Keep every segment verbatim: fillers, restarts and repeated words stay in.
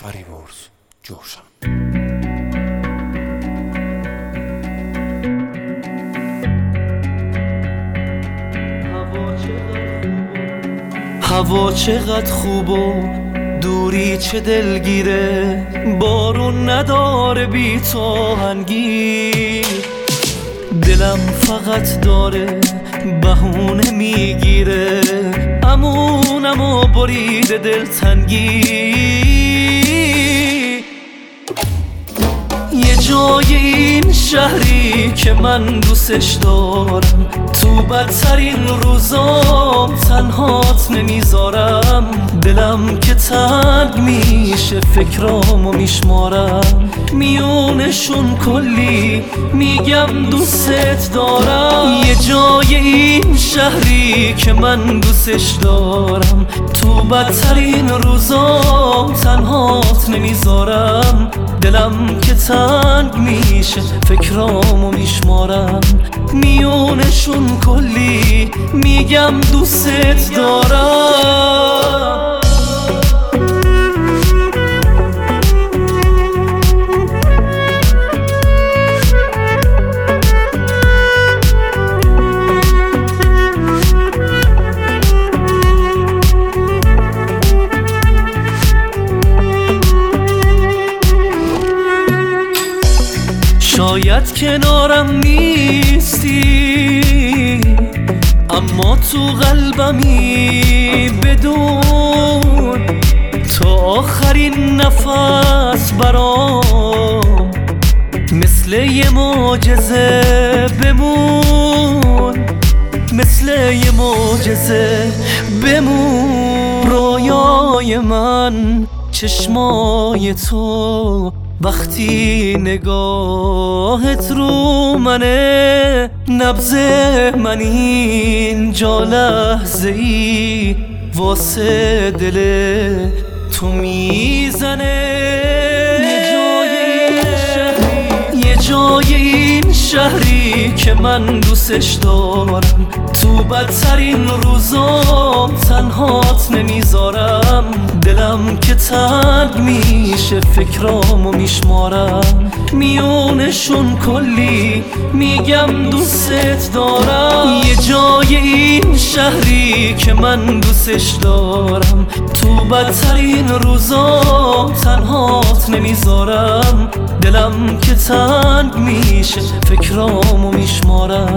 فریبرز جوشن. هوا چقدر خوب و دوری چه دلگیره، بارون نداره بی تو آهنگیر. دلم فقط داره بهونه میگیره، امونم و بریده دلتنگی. یه جای این شهری که من دوستش دارم، تو بدترین روزام تنهات نمیذارم. دلم که تنگ میشه فکرامو میشمارم، میونشون کلی میگم دوست دارم. یه جای این شهری که من دوستش دارم، تو بدترین روزام تنهات نمیذارم. دلم که تنگ میشه فکرامو میشمارم، میونشون کلی میگم دوست دارم. شاید کنارم نیستی، اما تو قلبمی بدون تو آخرین نفس برام مثل یه معجزه بمون، مثل یه معجزه بمون. رویای من چشمای تو، وقتی نگاهت رو منه، نبض من اینجا لحظه ای واسه دل تو میزنه. یه جای این شهری که من دوستش دارم، تو بدترین روزام تنهات نمیذارم. دلم که تنگ میشه فکرامو میشمارم، میونشون کلی میگم دوست دارم. یه جای این شهری که من دوستش دارم، تو بدترین روزام تنهات نمیذارم. دلم که تنگ میشه فکرامو میشمارم،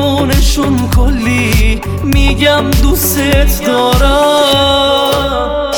میونشون کلی میگم دوست دارم.